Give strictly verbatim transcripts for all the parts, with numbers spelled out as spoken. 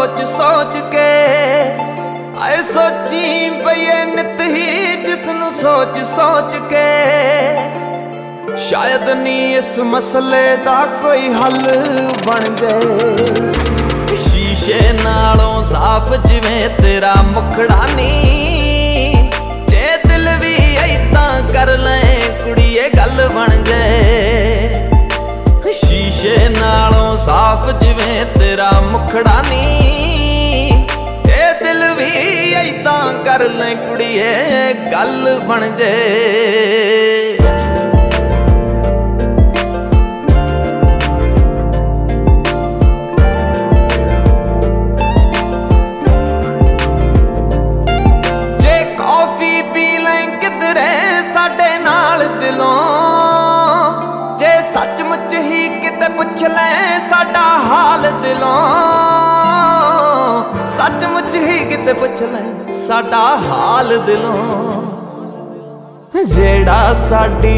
सोच सोच के आए सोची पईए नित ही जिसनू सोच सोच के शायद नी इस मसले दा कोई हल बन जाए। शीशे नालों साफ जिवें तेरा मुखड़ा नी, जे दिल भी ऐदां कर लें कुड़िए गल बन जाए। शीशे नालों साफ जिवें तेरा मुखड़ा नी, जे दिल भी ऐदां कर लें कुड़िए गल बन जाए। जे कॉफी पी लें किधरे साडे नाल दिलों, जे सचमुच ही किते पुछ ले साडा हाल दिलों, सचमुच ही किते पुछ ले साडा हाल दिलों। जेड़ा साडी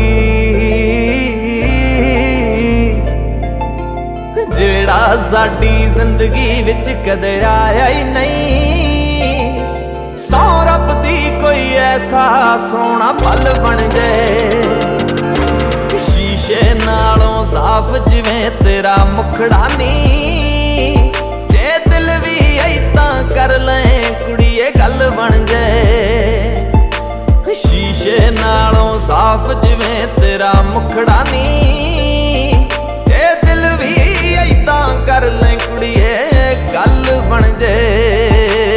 जेड़ा साडी जिंदगी विच कदे आया ही नहीं, सौ रब दी कोई ऐसा सोना पल बन जाए। शीशे नालों साफ जिवें तेरा मुखड़ा नी, जे दिल भी ऐदां कर लें कुड़िए गल बन जाए। शीशे नालों साफ जिवें तेरा मुखड़ा नी, जे दिल भी ऐदां कर लें कुड़िए गल बन जाए।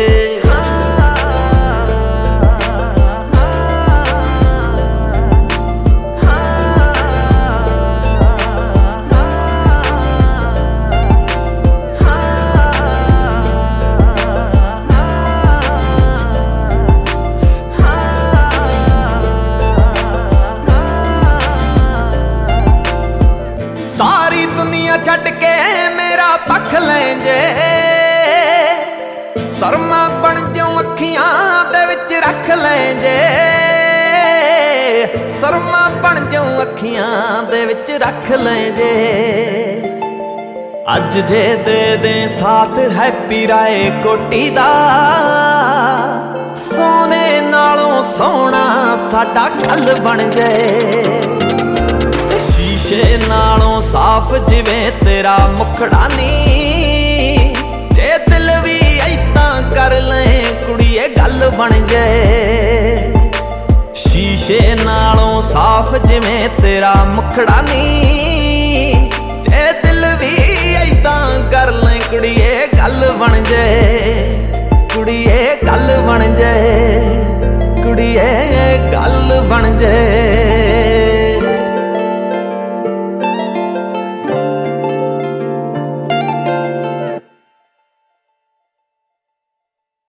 सारी दुनिया छड़ के मेरा पख लें जे, शर्मा बन जाऊं अखियां दे विच रख लें जे, शर्मा बन जाऊं अखियां दे विच रख लें जे। अज जे दे दे साथ हैप्पी राय कोटी दा, सोने नालों सोना साडा कल बन जाए। शीशे नालों साफ जिवें तेरा मुखड़ा नी, जे दिल भी ऐदां कर लें कुड़िए गल बन जाए। शीशे नालों साफ जिवें तेरा मुखड़ा नी, जे दिल भी ऐदां कर लें कुड़िए गल बन जाए। कुड़िए गल बन जाए, कुड़िए गल बन जाए।